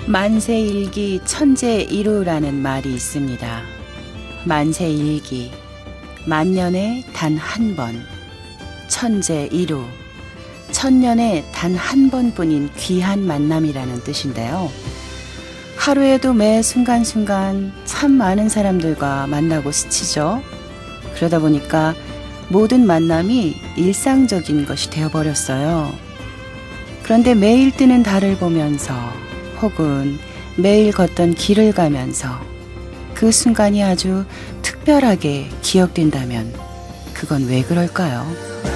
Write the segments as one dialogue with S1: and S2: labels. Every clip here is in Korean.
S1: 만세일기 천재일우라는 말이 있습니다. 만세일기, 만년에 단 한 번, 천재일우, 천년에 단 한 번뿐인 귀한 만남이라는 뜻인데요. 하루에도 매 순간순간 참 많은 사람들과 만나고 스치죠. 그러다 보니까 모든 만남이 일상적인 것이 되어버렸어요. 그런데 매일 뜨는 달을 보면서 혹은 매일 걷던 길을 가면서 그 순간이 아주 특별하게 기억된다면 그건 왜 그럴까요?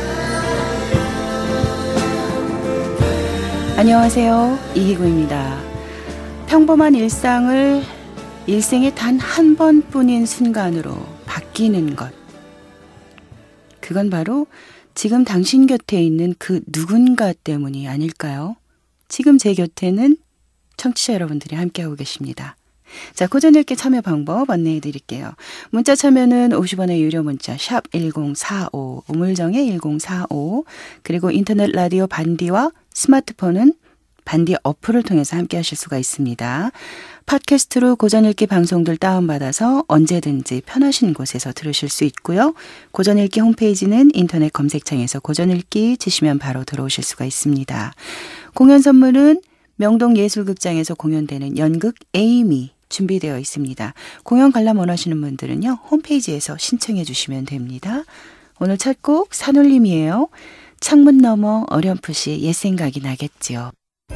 S1: 안녕하세요. 이기구입니다. 평범한 일상을 일생에 단 한 번뿐인 순간으로 바뀌는 것. 그건 바로 지금 당신 곁에 있는 그 누군가 때문이 아닐까요? 지금 제 곁에는 청취자 여러분들이 함께하고 계십니다. 자, 고전 읽기 참여 방법 안내해 드릴게요. 문자 참여는 50원의 유료 문자 샵 1045, 우물정의 1045, 그리고 인터넷 라디오 반디와 스마트폰은 반디 어플을 통해서 함께 하실 수가 있습니다. 팟캐스트로 고전 읽기 방송들 다운받아서 언제든지 편하신 곳에서 들으실 수 있고요. 고전 읽기 홈페이지는 인터넷 검색창에서 고전 읽기 치시면 바로 들어오실 수가 있습니다. 공연 선물은 명동예술극장에서 공연되는 연극 에이미 준비되어 있습니다. 공연 관람 원하시는 분들은요, 홈페이지에서 신청해 주시면 됩니다. 오늘 첫 곡 산울림이에요. 창문 너머 어렴풋이 옛 생각이 나겠지요.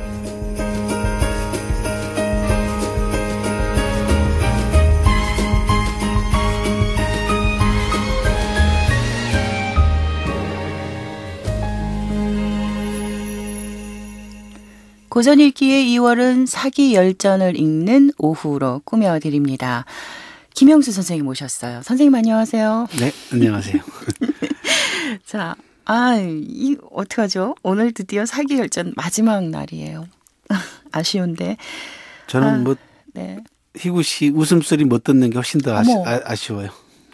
S1: 고전 읽기의 2월은 사기 열전을 읽는 오후로 꾸며드립니다. 김영수 선생님 모셨어요. 선생님 안녕하세요.
S2: 네, 안녕하세요.
S1: 자, 어떡하죠? 오늘 드디어 사기 열전 마지막 날이에요. 아쉬운데.
S2: 저는
S1: 네.
S2: 희구 씨 웃음소리 못 듣는 게 훨씬 더 아쉬워요.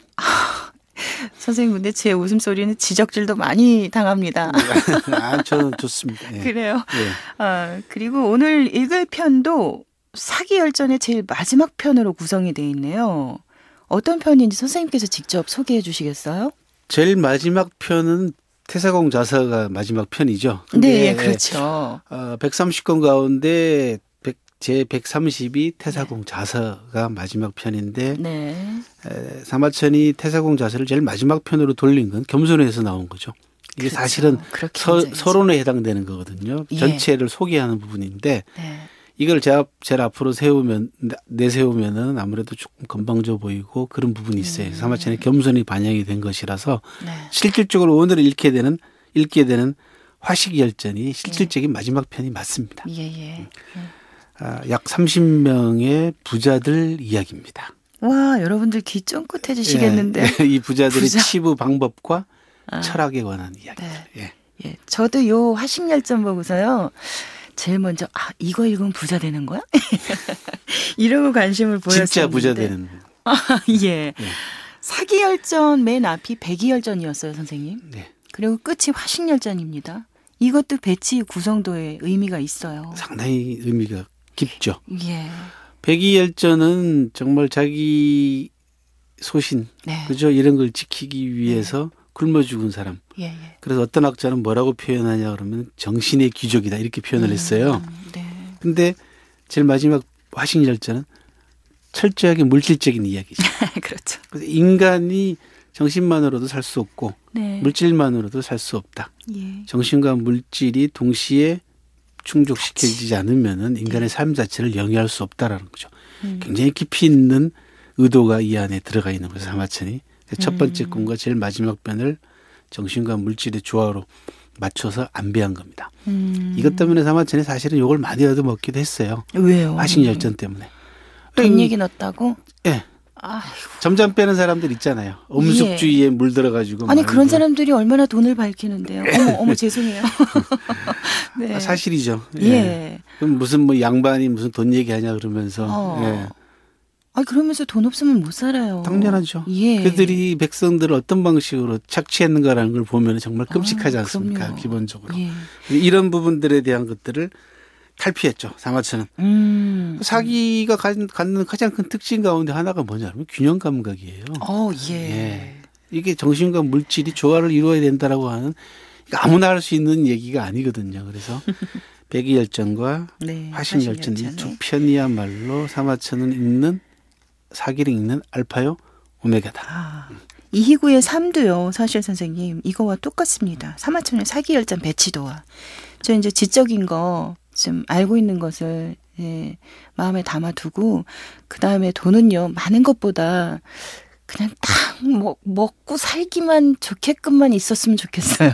S1: 선생님, 근데 제 웃음소리는 지적질도 많이 당합니다.
S2: 저는 좋습니다. 예.
S1: 그래요?
S2: 예.
S1: 그리고 오늘 읽을 편도 사기 열전의 제일 마지막 편으로 구성이 되어 있네요. 어떤 편인지 선생님께서 직접 소개해 주시겠어요?
S2: 제일 마지막 편은 태사공 자서가 마지막 편이죠.
S1: 네, 그렇죠.
S2: 130권 가운데 제 130이 태사공 자서가 마지막 편인데,
S1: 네.
S2: 사마천이 태사공 자서를 제일 마지막 편으로 돌린 건 겸손에서 나온 거죠. 이게
S1: 그렇죠.
S2: 사실은 서론에 해당되는 거거든요.
S1: 예.
S2: 전체를 소개하는 부분인데,
S1: 네.
S2: 이걸 제일 앞으로 내세우면은 아무래도 조금 건방져 보이고 그런 부분이 있어요. 사마천의 겸손이 반영이 된 것이라서,
S1: 네.
S2: 실질적으로 오늘 읽게 되는 화식열전이 실질적인 마지막 편이 맞습니다.
S1: 예.
S2: 약 30명의 부자들 이야기입니다.
S1: 와, 여러분들 귀 쫑긋해지시겠는데.
S2: 이 부자들의 치부 방법과 철학에 관한 이야기들.
S1: 네. 예. 저도 요 화식열전 보고서요, 제일 먼저 이거 읽으면 부자 되는 거야? 이러고 관심을 보였었는데.
S2: 진짜 부자 되는.
S1: 예. 사기열전 맨 앞이 백이열전이었어요, 선생님.
S2: 네.
S1: 그리고 끝이 화식열전입니다. 이것도 배치 구성도에 의미가 있어요.
S2: 상당히 의미가 깊죠.
S1: 예.
S2: 백이열전은 정말 자기 소신,
S1: 네.
S2: 그죠? 이런 걸 지키기 위해서 굶어 죽은 사람.
S1: 예.
S2: 그래서 어떤 학자는 뭐라고 표현하냐 그러면 정신의 귀족이다 이렇게 표현을 했어요.
S1: 네.
S2: 근데 제일 마지막 화식열전은 철저하게 물질적인 이야기죠.
S1: 그렇죠.
S2: 그래서 인간이 정신만으로도 살 수 없고,
S1: 네.
S2: 물질만으로도 살 수 없다.
S1: 예.
S2: 정신과 물질이 동시에 충족시켜지지 않으면은 인간의 삶 자체를 영위할 수 없다라는 거죠. 굉장히 깊이 있는 의도가 이 안에 들어가 있는 거죠. 사마천이. 첫 번째 꿈과 제일 마지막 편을 정신과 물질의 조화로 맞춰서 안배한 겁니다. 이것 때문에 사마천이 사실은 욕을 많이 얻어먹기도 했어요.
S1: 왜요?
S2: 화식열전 때문에.
S1: 돈 얘기 넣었다고?
S2: 예. 점점 빼는 사람들 있잖아요. 엄숙주의에 물들어가지고.
S1: 아니 그런 사람들이 얼마나 돈을 밝히는데요. 어머 죄송해요.
S2: 네. 사실이죠.
S1: 예.
S2: 그럼 무슨 양반이 무슨 돈 얘기하냐 그러면서. 예.
S1: 그러면서 돈 없으면 못 살아요.
S2: 당연하죠.
S1: 예.
S2: 그들이 백성들을 어떤 방식으로 착취했는가라는 걸 보면 정말 끔찍하지 않습니까?
S1: 그럼요.
S2: 기본적으로.
S1: 예.
S2: 이런 부분들에 대한 것들을 탈피했죠. 사마천은. 사기가 갖는 가장 큰 특징 가운데 하나가 뭐냐면 균형 감각이에요.
S1: 예.
S2: 이게 정신과 물질이 조화를 이루어야 된다라고 하는 아무나 할 수 있는 얘기가 아니거든요. 그래서 백의열전과 화신열전 이 두 편이야말로 사마천은 읽는 사기를 읽는 알파요 오메가다.
S1: 이희구의 삶도요. 사실 선생님 이거와 똑같습니다. 사마천의 사기열전 배치도와 저 이제 지적인 거 좀 알고 있는 것을 마음에 담아두고 그 다음에 돈은요 많은 것보다 그냥 딱 먹고 살기만 좋게끔만 있었으면 좋겠어요.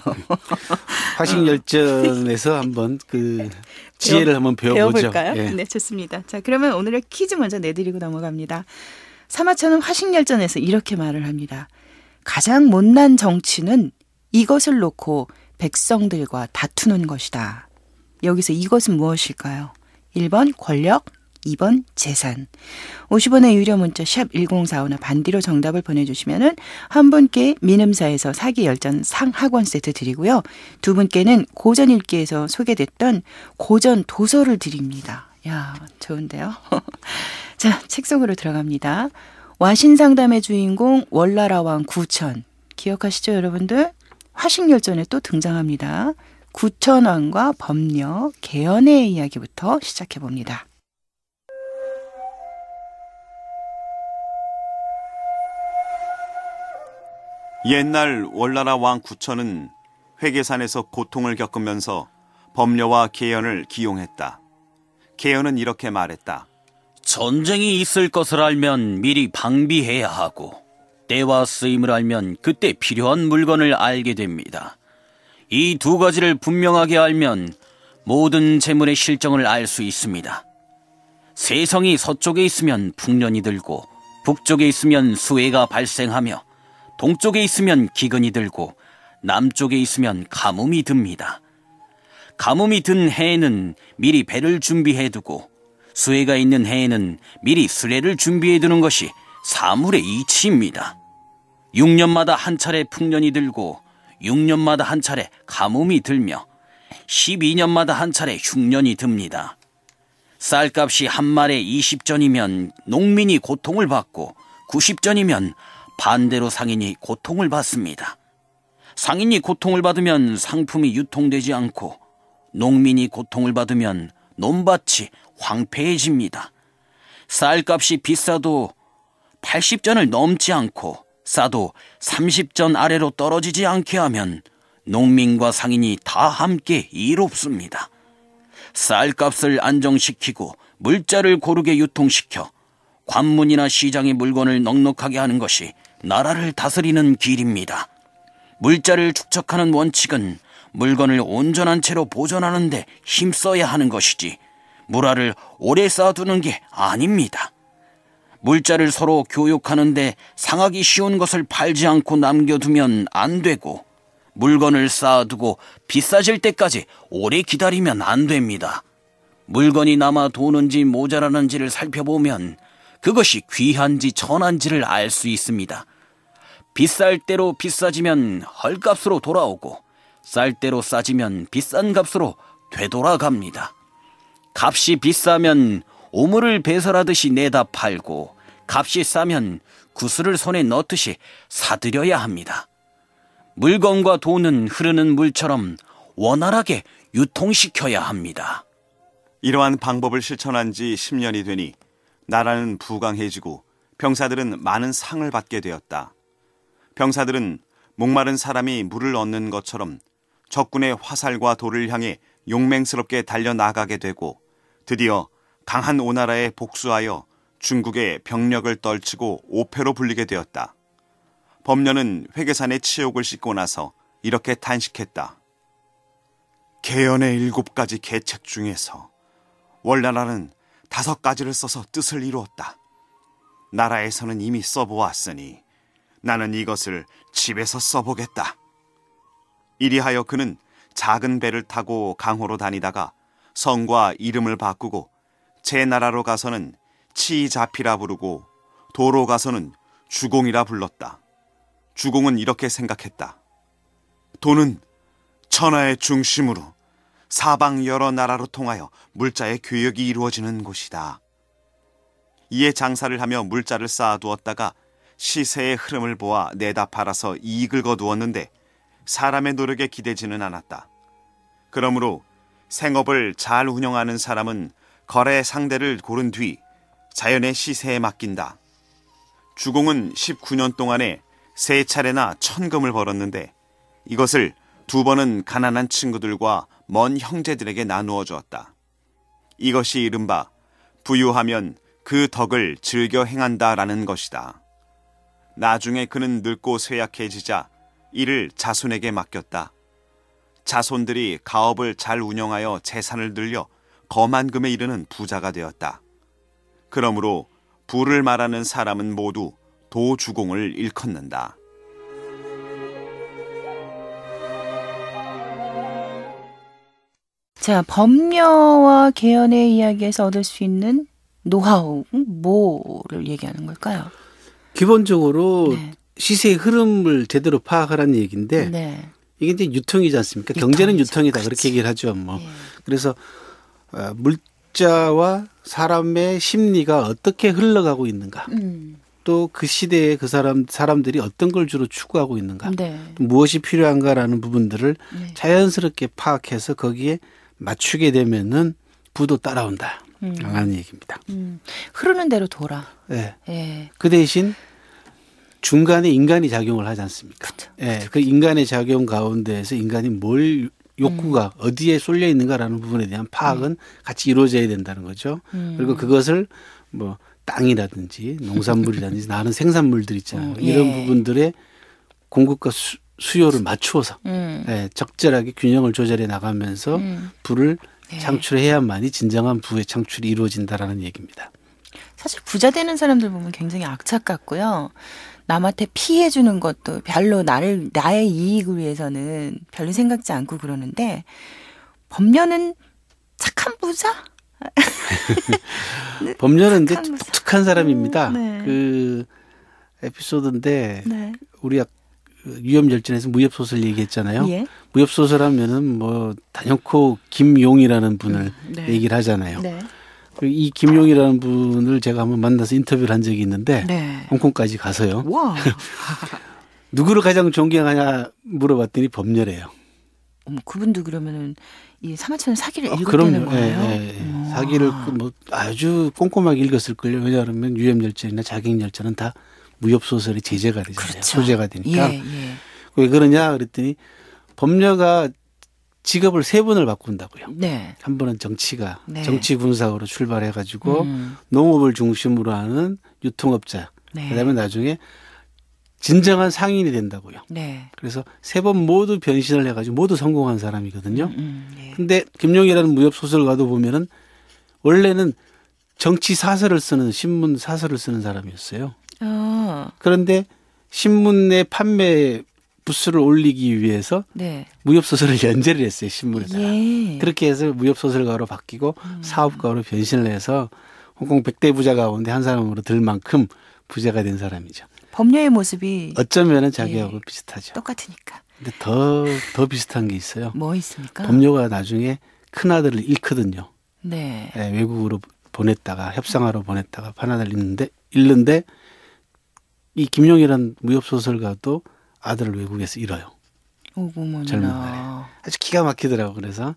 S2: 화신열전에서 한번 그 지혜를 한번 배워보죠.
S1: 배워볼까요? 네, 좋습니다. 자, 그러면 오늘의 퀴즈 먼저 내드리고 넘어갑니다. 사마천은 화신열전에서 이렇게 말을 합니다. 가장 못난 정치는 이것을 놓고 백성들과 다투는 것이다. 여기서 이것은 무엇일까요? 1번 권력, 2번 재산. 50원의 유료 문자 샵 1045나 반디로 정답을 보내주시면 한 분께 민음사에서 사기열전 상학원 세트 드리고요. 두 분께는 고전 읽기에서 소개됐던 고전 도서를 드립니다. 야, 좋은데요? 자, 책 속으로 들어갑니다. 와신상담의 주인공 월나라왕 구천. 기억하시죠, 여러분들? 화신열전에 또 등장합니다. 구천왕과 법녀, 개연의 이야기부터 시작해봅니다.
S3: 옛날 월나라 왕 구천은 회계산에서 고통을 겪으면서 법녀와 개연을 기용했다. 개연은 이렇게 말했다.
S4: 전쟁이 있을 것을 알면 미리 방비해야 하고 때와 쓰임을 알면 그때 필요한 물건을 알게 됩니다. 이 두 가지를 분명하게 알면 모든 재물의 실정을 알 수 있습니다. 세성이 서쪽에 있으면 풍년이 들고 북쪽에 있으면 수해가 발생하며 동쪽에 있으면 기근이 들고 남쪽에 있으면 가뭄이 듭니다. 가뭄이 든 해에는 미리 배를 준비해두고 수해가 있는 해에는 미리 수레를 준비해두는 것이 사물의 이치입니다. 6년마다 한 차례 풍년이 들고 6년마다 한 차례 가뭄이 들며 12년마다 한 차례 흉년이 듭니다. 쌀값이 한 말에 20전이면 농민이 고통을 받고 90전이면 반대로 상인이 고통을 받습니다. 상인이 고통을 받으면 상품이 유통되지 않고 농민이 고통을 받으면 논밭이 황폐해집니다. 쌀값이 비싸도 80전을 넘지 않고 싸도 30전 아래로 떨어지지 않게 하면 농민과 상인이 다 함께 이롭습니다. 쌀값을 안정시키고 물자를 고르게 유통시켜 관문이나 시장의 물건을 넉넉하게 하는 것이 나라를 다스리는 길입니다. 물자를 축적하는 원칙은 물건을 온전한 채로 보존하는 데 힘써야 하는 것이지 물화를 오래 쌓아두는 게 아닙니다. 물자를 서로 교육하는데 상하기 쉬운 것을 팔지 않고 남겨두면 안 되고 물건을 쌓아두고 비싸질 때까지 오래 기다리면 안 됩니다. 물건이 남아 도는지 모자라는지를 살펴보면 그것이 귀한지 천한지를 알 수 있습니다. 비쌀 대로 비싸지면 헐값으로 돌아오고 쌀 대로 싸지면 비싼 값으로 되돌아갑니다. 값이 비싸면 오물을 배설하듯이 내다 팔고 값이 싸면 구슬을 손에 넣듯이 사들여야 합니다. 물건과 돈은 흐르는 물처럼 원활하게 유통시켜야 합니다.
S3: 이러한 방법을 실천한 지 10년이 되니 나라는 부강해지고 병사들은 많은 상을 받게 되었다. 병사들은 목마른 사람이 물을 얻는 것처럼 적군의 화살과 돌을 향해 용맹스럽게 달려나가게 되고 드디어 강한 오나라에 복수하여 중국의 병력을 떨치고 오패로 불리게 되었다. 법녀는 회계산의 치욕을 씻고 나서 이렇게 탄식했다. 개연의 7가지 계책 중에서 월나라는 5가지를 써서 뜻을 이루었다. 나라에서는 이미 써보았으니 나는 이것을 집에서 써보겠다. 이리하여 그는 작은 배를 타고 강호로 다니다가 성과 이름을 바꾸고 제 나라로 가서는 치자피라 부르고 도로 가서는 주공이라 불렀다. 주공은 이렇게 생각했다. 도는 천하의 중심으로 사방 여러 나라로 통하여 물자의 교역이 이루어지는 곳이다. 이에 장사를 하며 물자를 쌓아두었다가 시세의 흐름을 보아 내다 팔아서 이익을 거두었는데 사람의 노력에 기대지는 않았다. 그러므로 생업을 잘 운영하는 사람은 거래 상대를 고른 뒤 자연의 시세에 맡긴다. 주공은 19년 동안에 3차례나 천금을 벌었는데 이것을 2번은 가난한 친구들과 먼 형제들에게 나누어 주었다. 이것이 이른바 부유하면 그 덕을 즐겨 행한다라는 것이다. 나중에 그는 늙고 쇠약해지자 이를 자손에게 맡겼다. 자손들이 가업을 잘 운영하여 재산을 늘려 거만금에 이르는 부자가 되었다. 그러므로 부를 말하는 사람은 모두 도주공을 일컫는다.
S1: 자, 법녀와 계연의 이야기에서 얻을 수 있는 노하우, 뭐를 얘기하는 걸까요?
S2: 기본적으로
S1: 네.
S2: 시세의 흐름을 제대로 파악하라는 얘기인데
S1: 네.
S2: 이게 이제 유통이지 않습니까? 경제는 유통이다. 그렇게 얘기를 하죠. 뭐.
S1: 예.
S2: 그래서 물자와 사람의 심리가 어떻게 흘러가고 있는가. 또 그 시대에 그 사람들이 어떤 걸 주로 추구하고 있는가.
S1: 네.
S2: 무엇이 필요한가라는 부분들을
S1: 네.
S2: 자연스럽게 파악해서 거기에 맞추게 되면은 부도 따라온다. 라는 얘기입니다.
S1: 흐르는 대로 돌아.
S2: 네.
S1: 예.
S2: 그 대신 중간에 인간이 작용을 하지 않습니까?
S1: 그렇죠.
S2: 예, 그 인간의 작용 가운데에서 인간이 뭘 욕구가 어디에 쏠려 있는가라는 부분에 대한 파악은 같이 이루어져야 된다는 거죠. 그리고 그것을 뭐 땅이라든지 농산물이라든지 나는 생산물들 있잖아요. 이런
S1: 예.
S2: 부분들의 공급과 수요를 맞추어서 예, 적절하게 균형을 조절해 나가면서 부를
S1: 네.
S2: 창출해야만이 진정한 부의 창출이 이루어진다라는 얘기입니다.
S1: 사실 부자 되는 사람들 보면 굉장히 악착 같고요. 남한테 피해 주는 것도 별로 나의 이익을 위해서는 별로 생각지 않고 그러는데 법녀는 착한 부자?
S2: 법녀는 이제
S1: 착한
S2: 독특한 사람입니다.
S1: 네.
S2: 그 에피소드인데
S1: 네.
S2: 우리가 위협열전에서 무협소설 얘기했잖아요.
S1: 예.
S2: 무협소설하면은 뭐 단연코 김용이라는 분을
S1: 네.
S2: 얘기를 하잖아요.
S1: 네.
S2: 그리고 이 김용이라는 분을 제가 한번 만나서 인터뷰를 한 적이 있는데
S1: 네.
S2: 홍콩까지 가서요.
S1: 와.
S2: 누구를 가장 존경하냐 물어봤더니 법녀래요.
S1: 어머, 그분도 그러면은 이 사마천의 사기를 읽었다는
S2: 그럼요.
S1: 거예요?
S2: 예. 사기를 뭐 아주 꼼꼼하게 읽었을걸요. 왜냐하면 위협열전이나 자객열전은 다 무협소설의 제재가 되잖아요.
S1: 그렇죠.
S2: 소재가 되니까.
S1: 예, 예.
S2: 왜 그러냐 그랬더니 법녀가 직업을 3번을 바꾼다고요.
S1: 네.
S2: 한 번은 정치가
S1: 네.
S2: 정치 군사로 출발해 가지고 농업을 중심으로 하는 유통업자.
S1: 네.
S2: 그다음에 나중에 진정한 상인이 된다고요.
S1: 네.
S2: 그래서 3번 모두 변신을 해 가지고 모두 성공한 사람이거든요.
S1: 예.
S2: 근데 김용이라는 무협 소설가도 보면은 원래는 정치 사설을 쓰는 신문 사설을 쓰는 사람이었어요. 그런데 신문의 판매 부수를 올리기 위해서
S1: 네.
S2: 무협소설을 연재를 했어요. 신문에다가.
S1: 예.
S2: 그렇게 해서 무협소설가로 바뀌고 사업가로 변신을 해서 홍콩 100대 부자 가운데 한 사람으로 들 만큼 부자가 된 사람이죠.
S1: 법녀의 모습이
S2: 어쩌면은 자기하고 비슷하죠.
S1: 똑같으니까.
S2: 근데 더 비슷한 게 있어요.
S1: 뭐 있습니까?
S2: 법녀가 나중에 큰아들을 잃거든요.
S1: 네.
S2: 네, 외국으로 보냈다가 협상하러 보냈다가 큰아들을 잃는데 이 김용이라는 무협소설가도 아들을 외국에서 잃어요.
S1: 오구머나.
S2: 젊은 날에. 아주 기가 막히더라고. 그래서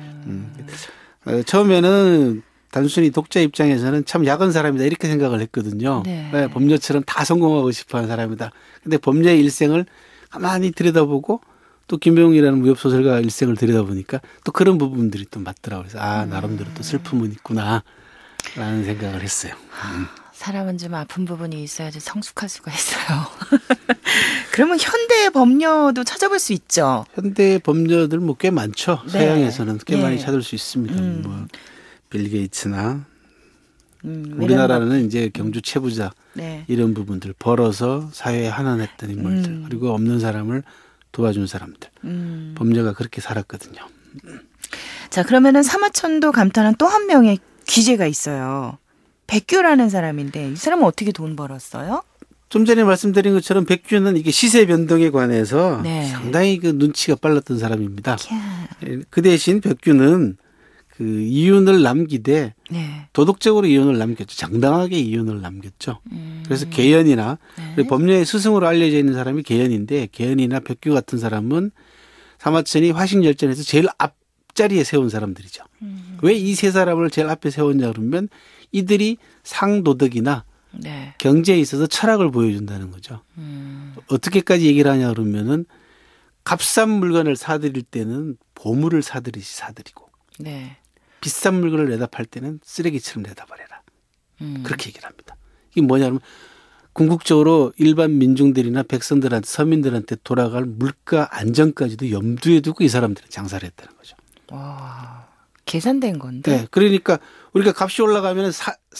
S2: 처음에는 단순히 독자 입장에서는 참 야근 사람이다 이렇게 생각을 했거든요.
S1: 네.
S2: 네, 법녀처럼 다 성공하고 싶어하는 사람이다. 근데 법녀의 일생을 가만히 들여다보고 또 김용이라는 무협소설가 일생을 들여다보니까 또 그런 부분들이 또 맞더라고요. 그래서 나름대로 또 슬픔은 있구나 라는 생각을 했어요.
S1: 사람은 좀 아픈 부분이 있어야지 성숙할 수가 있어요. 그러면 현대 법녀도 찾아볼 수 있죠.
S2: 현대 법녀들 뭐 꽤 많죠.
S1: 네.
S2: 서양에서는 꽤
S1: 예.
S2: 많이 찾을 수 있습니다. 뭐 빌 게이츠나
S1: 왜냐면
S2: 우리나라는 이제 경주 최부자
S1: 네.
S2: 이런 부분들 벌어서 사회에 환원했던 인물들 그리고 없는 사람을 도와준 사람들 법녀가 그렇게 살았거든요.
S1: 자, 그러면은 사마천도 감탄한 또 한 명의 귀재가 있어요. 백규라는 사람인데 이 사람은 어떻게 돈 벌었어요?
S2: 좀 전에 말씀드린 것처럼 백규는 이게 시세 변동에 관해서
S1: 네.
S2: 상당히 그 눈치가 빨랐던 사람입니다. 그 대신 백규는 그 이윤을 남기되
S1: 네.
S2: 도덕적으로 이윤을 남겼죠. 정당하게 이윤을 남겼죠. 그래서 계연이나 법률의 스승으로 알려져 있는 사람이 계연인데 계연이나 백규 같은 사람은 사마천이 화식열전에서 제일 앞자리에 세운 사람들이죠. 왜 이 세 사람을 제일 앞에 세웠냐 그러면 이들이 상도덕이나
S1: 네.
S2: 경제에 있어서 철학을 보여준다는 거죠. 어떻게까지 얘기를 하냐 그러면은 값싼 물건을 사들일 때는 보물을 사들이시 사들이고
S1: 네.
S2: 비싼 물건을 내다 팔 때는 쓰레기처럼 내다 버려라. 그렇게 얘기를 합니다. 이게 뭐냐면 궁극적으로 일반 민중들이나 백성들한테 서민들한테 돌아갈 물가 안정까지도 염두에 두고 이 사람들은 장사를 했다는 거죠.
S1: 와, 계산된 건데.
S2: 네. 그러니까 우리가 값이 올라가면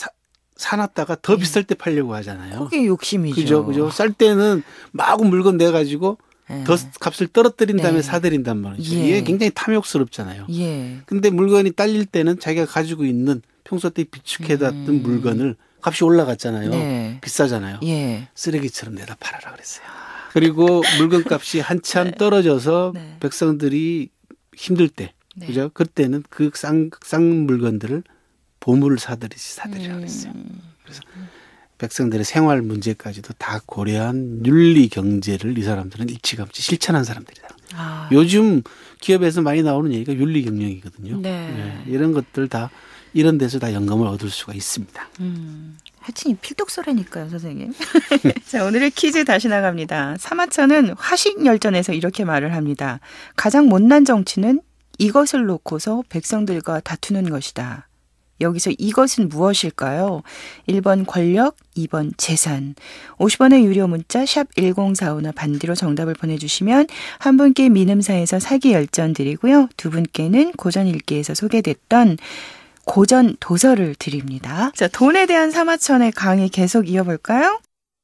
S2: 사놨다가 더 비쌀 때 팔려고 하잖아요.
S1: 그게 욕심이죠.
S2: 그죠. 쌀 때는 마구 물건 내가지고
S1: 네.
S2: 더 값을 떨어뜨린 다음에
S1: 네.
S2: 사들인단 말이죠.
S1: 예.
S2: 이게 굉장히 탐욕스럽잖아요.
S1: 예.
S2: 근데 물건이 딸릴 때는 자기가 가지고 있는 평소 때 비축해놨던 물건을 값이 올라갔잖아요.
S1: 네.
S2: 비싸잖아요.
S1: 예.
S2: 쓰레기처럼 내다 팔아라 그랬어요. 그리고 물건값이 한참 떨어져서
S1: 네.
S2: 백성들이 힘들 때,
S1: 네.
S2: 그죠? 그때는 그 싼 물건들을 보물을 사들이시 사들이라 그랬어요. 그래서 백성들의 생활 문제까지도 다 고려한 윤리 경제를 이 사람들은 일찌감치 실천한 사람들이다.
S1: 아.
S2: 요즘 기업에서 많이 나오는 얘기가 윤리 경영이거든요.
S1: 네.
S2: 이런 것들 다 이런 데서 다 영감을 얻을 수가 있습니다.
S1: 하여튼 이 필독소래니까요, 선생님. 자, 오늘의 퀴즈 다시 나갑니다. 사마천은 화식열전에서 이렇게 말을 합니다. 가장 못난 정치는 이것을 놓고서 백성들과 다투는 것이다. 여기서 이것은 무엇일까요? 1번 권력, 2번 재산. 50원의 유료 문자 샵 1045나 반디로 정답을 보내주시면 한 분께 민음사에서 사기 열전 드리고요. 두 분께는 고전 읽기에서 소개됐던 고전 도서를 드립니다. 자, 돈에 대한 사마천의 강의 계속 이어볼까요?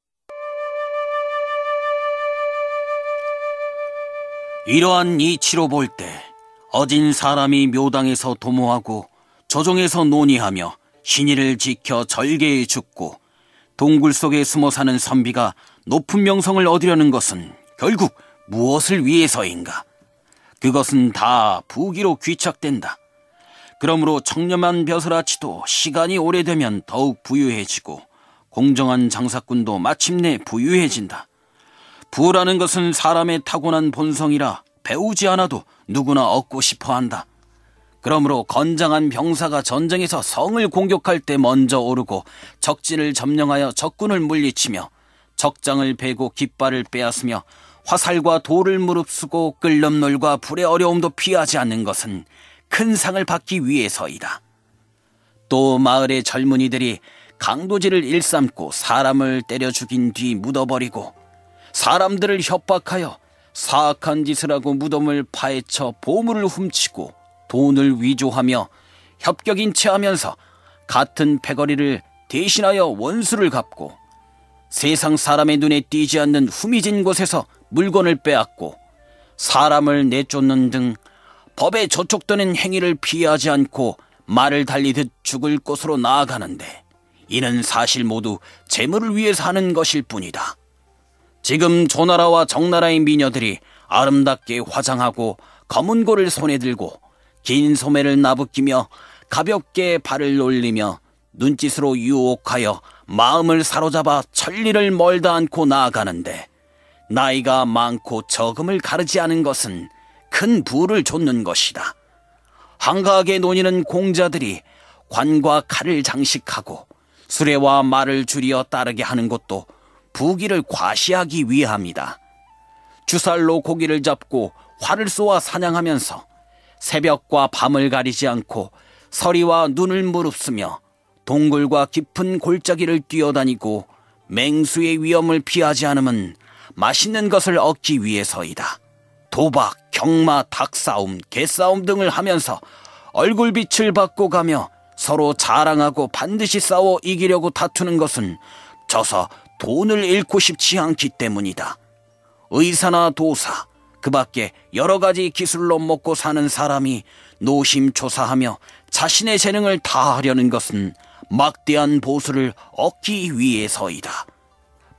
S4: 이러한 이치로 볼 때 어진 사람이 묘당에서 도모하고 조정에서 논의하며 신의를 지켜 절개에 죽고 동굴 속에 숨어 사는 선비가 높은 명성을 얻으려는 것은 결국 무엇을 위해서인가? 그것은 다 부귀로 귀착된다. 그러므로 청렴한 벼슬아치도 시간이 오래되면 더욱 부유해지고 공정한 장사꾼도 마침내 부유해진다. 부라는 것은 사람의 타고난 본성이라 배우지 않아도 누구나 얻고 싶어한다. 그러므로 건장한 병사가 전쟁에서 성을 공격할 때 먼저 오르고 적진을 점령하여 적군을 물리치며 적장을 베고 깃발을 빼앗으며 화살과 돌을 무릅쓰고 끌럼놀과 불의 어려움도 피하지 않는 것은 큰 상을 받기 위해서이다. 또 마을의 젊은이들이 강도질을 일삼고 사람을 때려 죽인 뒤 묻어버리고 사람들을 협박하여 사악한 짓을 하고 무덤을 파헤쳐 보물을 훔치고 돈을 위조하며 협격인 채 하면서 같은 패거리를 대신하여 원수를 갚고 세상 사람의 눈에 띄지 않는 후미진 곳에서 물건을 빼앗고 사람을 내쫓는 등 법에 저촉되는 행위를 피하지 않고 말을 달리듯 죽을 곳으로 나아가는데 이는 사실 모두 재물을 위해서 하는 것일 뿐이다. 지금 조나라와 정나라의 미녀들이 아름답게 화장하고 검은 고를 손에 들고 긴 소매를 나부끼며 가볍게 발을 놀리며 눈짓으로 유혹하여 마음을 사로잡아 천리를 멀다 않고 나아가는데 나이가 많고 적음을 가르지 않은 것은 큰 부를 좇는 것이다. 한가하게 논의는 공자들이 관과 칼을 장식하고 수레와 말을 줄이어 따르게 하는 것도 부귀를 과시하기 위함이다. 주살로 고기를 잡고 활을 쏘아 사냥하면서 새벽과 밤을 가리지 않고 서리와 눈을 무릅쓰며 동굴과 깊은 골짜기를 뛰어다니고 맹수의 위험을 피하지 않음은 맛있는 것을 얻기 위해서이다. 도박, 경마, 닭싸움, 개싸움 등을 하면서 얼굴빛을 받고 가며 서로 자랑하고 반드시 싸워 이기려고 다투는 것은 져서 돈을 잃고 싶지 않기 때문이다. 의사나 도사, 그 밖에 여러 가지 기술로 먹고 사는 사람이 노심초사하며 자신의 재능을 다하려는 것은 막대한 보수를 얻기 위해서이다.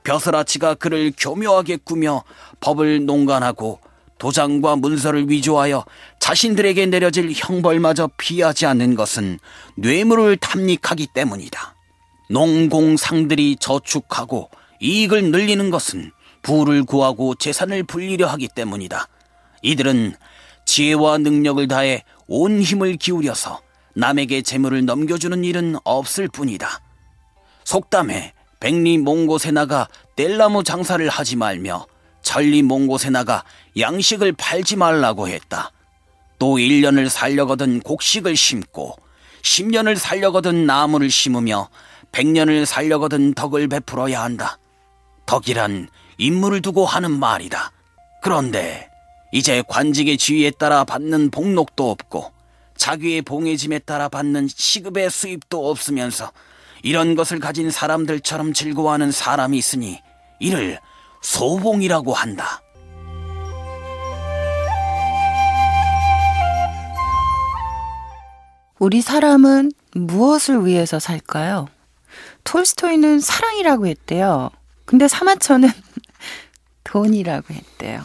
S4: 벼슬아치가 그를 교묘하게 꾸며 법을 농간하고 도장과 문서를 위조하여 자신들에게 내려질 형벌마저 피하지 않는 것은 뇌물을 탐닉하기 때문이다. 농공상들이 저축하고 이익을 늘리는 것은 부를 구하고 재산을 불리려 하기 때문이다. 이들은 지혜와 능력을 다해 온 힘을 기울여서 남에게 재물을 넘겨주는 일은 없을 뿐이다. 속담에 백리 몽고새 나가 뗄나무 장사를 하지 말며 천리 몽고새 나가 양식을 팔지 말라고 했다. 또 1년을 살려거든 곡식을 심고 10년을 살려거든 나무를 심으며 100년을 살려거든 덕을 베풀어야 한다. 덕이란 인물을 두고 하는 말이다. 그런데 이제 관직의 지위에 따라 받는 복록도 없고 자기의 봉해짐에 따라 받는 시급의 수입도 없으면서 이런 것을 가진 사람들처럼 즐거워하는 사람이 있으니 이를 소봉이라고 한다.
S1: 우리 사람은 무엇을 위해서 살까요? 톨스토이는 사랑이라고 했대요. 근데 사마천은 돈이라고 했대요.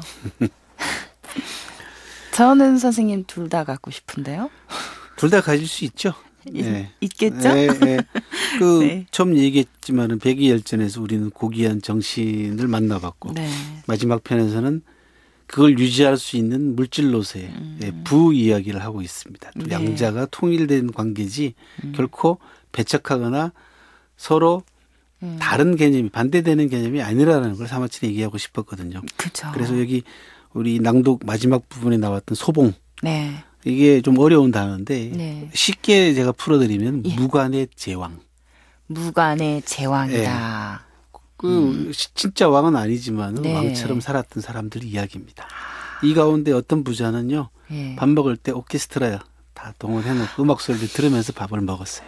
S1: 저는 선생님 둘 다 갖고 싶은데요.
S2: 둘 다 가질 수 있죠. 네.
S1: 있겠죠?
S2: 네, 네.
S1: 네.
S2: 처음 얘기했지만은 백의열전에서 우리는 고귀한 정신을 만나봤고
S1: 네.
S2: 마지막 편에서는 그걸 유지할 수 있는 물질로서의 부 이야기를 하고 있습니다. 또
S1: 네.
S2: 양자가 통일된 관계지 결코 배척하거나 서로 다른 개념이 반대되는 개념이 아니라는 걸 사마천이 얘기하고 싶었거든요.
S1: 그렇죠.
S2: 그래서 여기 우리 낭독 마지막 부분에 나왔던 소봉.
S1: 네.
S2: 이게 좀 어려운 단어인데
S1: 네.
S2: 쉽게 제가 풀어드리면
S1: 예.
S2: 무관의 제왕.
S1: 무관의 제왕이다.
S2: 진짜 왕은 아니지만
S1: 네.
S2: 왕처럼 살았던 사람들 이야기입니다. 이 가운데 어떤 부자는요.
S1: 예.
S2: 밥 먹을 때 오케스트라 다 동원해놓고 음악 소리를 들으면서 밥을 먹었어요.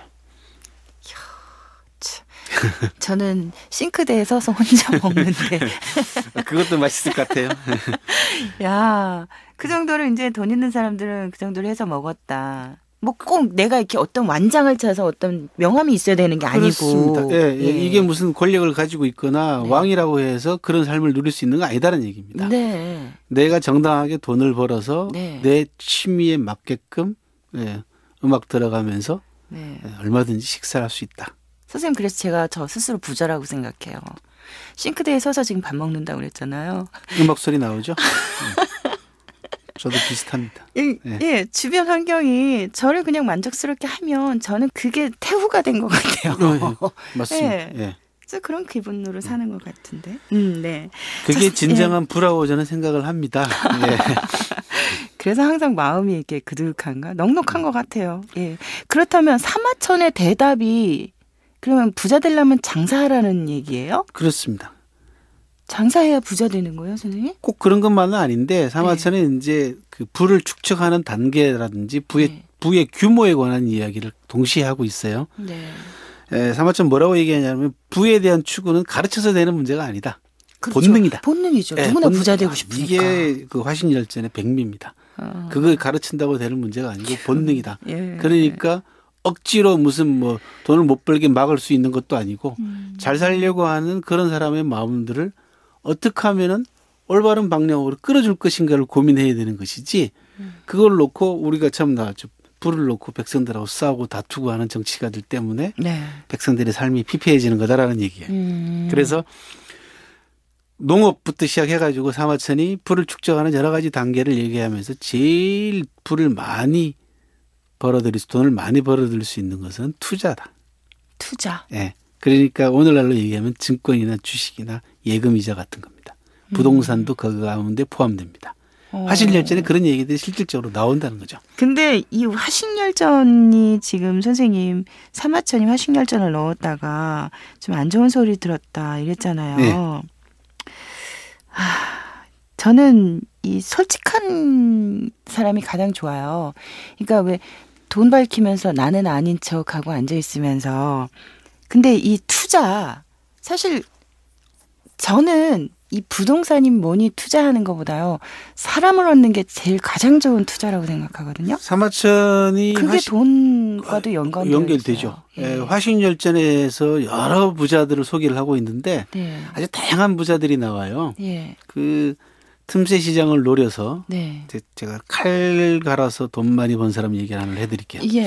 S1: 저는 싱크대에 서서 혼자 먹는데.
S2: 그것도 맛있을 것 같아요.
S1: 야, 그 정도로 이제 돈 있는 사람들은 그 정도로 해서 먹었다. 뭐 꼭 내가 이렇게 어떤 완장을 차서 어떤 명함이 있어야 되는 게 아니고.
S2: 그렇습니다. 예, 예. 이게 무슨 권력을 가지고 있거나
S1: 네.
S2: 왕이라고 해서 그런 삶을 누릴 수 있는 건 아니다는 얘기입니다.
S1: 네.
S2: 내가 정당하게 돈을 벌어서
S1: 네.
S2: 내 취미에 맞게끔 음악 들어가면서
S1: 네.
S2: 얼마든지 식사할 수 있다.
S1: 선생님, 그래서 제가 저 스스로 부자라고 생각해요. 싱크대에 서서 지금 밥 먹는다고 그랬잖아요.
S2: 음악 소리 나오죠? 저도 비슷합니다.
S1: 예, 주변 환경이 저를 그냥 만족스럽게 하면 저는 그게 태후가 된 것 같아요.
S2: 맞습니다.
S1: 예.
S2: 예.
S1: 그래서 그런 기분으로 사는 것 같은데. 네.
S2: 그게 진정한 부라고 저는 생각을 합니다. 예.
S1: 그래서 항상 마음이 이렇게 그득한가? 넉넉한 것 같아요. 예. 그렇다면 사마천의 대답이 그러면 부자 되려면 장사하라는 얘기예요?
S2: 그렇습니다.
S1: 장사해야 부자 되는 거예요, 선생님?
S2: 꼭 그런 것만은 아닌데 사마천은 이제 그 부를 축적하는 단계라든지 부의 규모에 관한 이야기를 동시에 하고 있어요.
S1: 네.
S2: 사마천 뭐라고 얘기하냐면 부에 대한 추구는 가르쳐서 되는 문제가 아니다.
S1: 그렇죠.
S2: 본능이다.
S1: 본능이죠. 누구나 부자 되고 싶으니까.
S2: 이게 그 화신열전의 백미입니다. 그걸 가르친다고 되는 문제가 아니고 본능이다.
S1: 예.
S2: 그러니까 억지로 무슨 뭐 돈을 못 벌게 막을 수 있는 것도 아니고 잘 살려고 하는 그런 사람의 마음들을 어떻게 하면은 올바른 방향으로 끌어줄 것인가를 고민해야 되는 것이지 그걸 놓고 우리가 참 나왔죠. 불을 놓고 백성들하고 싸우고 다투고 하는 정치가들 때문에
S1: 네.
S2: 백성들의 삶이 피폐해지는 거다라는 얘기예요. 그래서 농업부터 시작해가지고 사마천이 불을 축적하는 여러 가지 단계를 얘기하면서 제일 불을 많이 돈을 많이 벌어들일 수 있는 것은 투자다.
S1: 투자.
S2: 예. 그러니까 오늘날로 얘기하면 증권이나 주식이나 예금이자 같은 겁니다. 부동산도 그 가운데 포함됩니다. 화신열전에 그런 얘기들이 실질적으로 나온다는 거죠. 근데
S1: 이 화신열전이 지금 선생님 사마천이 화신열전을 넣었다가 좀 안 좋은 소리 들었다 이랬잖아요.
S2: 네.
S1: 저는 이 솔직한 사람이 가장 좋아요. 그러니까 왜 돈 밝히면서 나는 아닌 척하고 앉아 있으면서 근데 이 투자 사실 저는 이 부동산이 뭐니 투자하는 것보다요. 사람을 얻는 게 제일 가장 좋은 투자라고 생각하거든요.
S2: 사마천이
S1: 그게 돈과도
S2: 연결되죠. 예. 화식열전에서 여러 부자들을 소개를 하고 있는데
S1: 네.
S2: 아주 다양한 부자들이 나와요.
S1: 예.
S2: 그 틈새 시장을 노려서
S1: 네.
S2: 제가 칼 갈아서 돈 많이 번 사람 얘기를 하나 해드릴게요.
S1: 예.